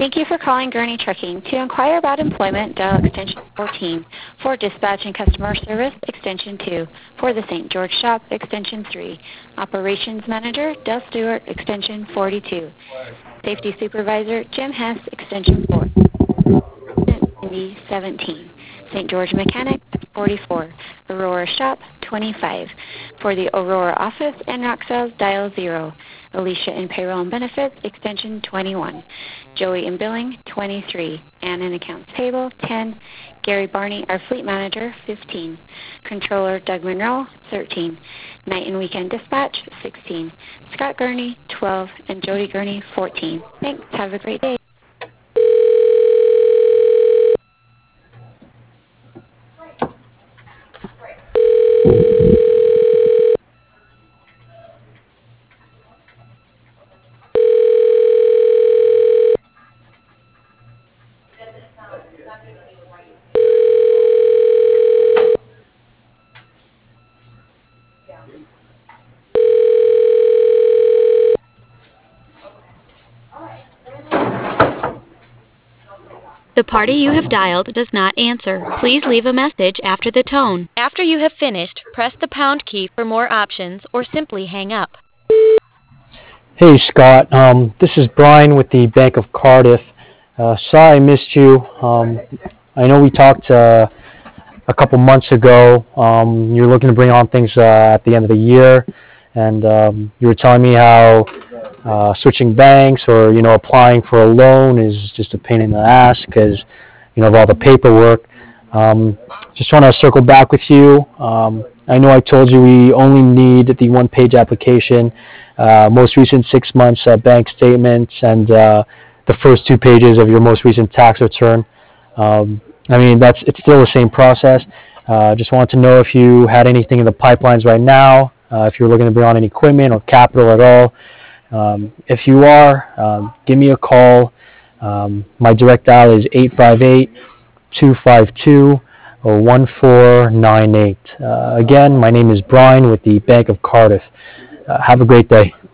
Thank you for calling Gurney Trucking. To inquire about employment, dial extension 14. For dispatch and customer service, extension 2. For the St. George shop, extension 3. Operations manager, Del Stewart, extension 42. Safety supervisor, Jim Hess, extension 4. 17. St. George mechanic, 44. Aurora shop, 25. For the Aurora office and Roxelle's, dial 0. Alicia in payroll and benefits, extension 21. Joey in billing, 23. Ann in accounts payable, 10. Gary Barney, our fleet manager, 15. Controller Doug Monroe, 13. Night and weekend dispatch, 16. Scott Gurney, 12. And Jody Gurney, 14. Thanks. Have a great day. The party you have dialed does not answer. Please leave a message after the tone. After you have finished, press the pound key for more options or simply hang up. Hey Scott, this is Brian with the Bank of Cardiff. Sorry I missed you. I know we talked a couple months ago. You're looking to bring on things at the end of the year, and you were telling me how switching banks or applying for a loan is just a pain in the ass because of all the paperwork. Just want to circle back with you. I know I told you we only need the one-page application, most recent 6 months bank statements, and the first 2 pages of your most recent tax return. It's still the same process. Just wanted to know if you had anything in the pipelines right now, if you're looking to bring on any equipment or capital at all. If you are, give me a call. My direct dial is 858-252-1498. Again, my name is Brian with the Bank of Cardiff. Have a great day.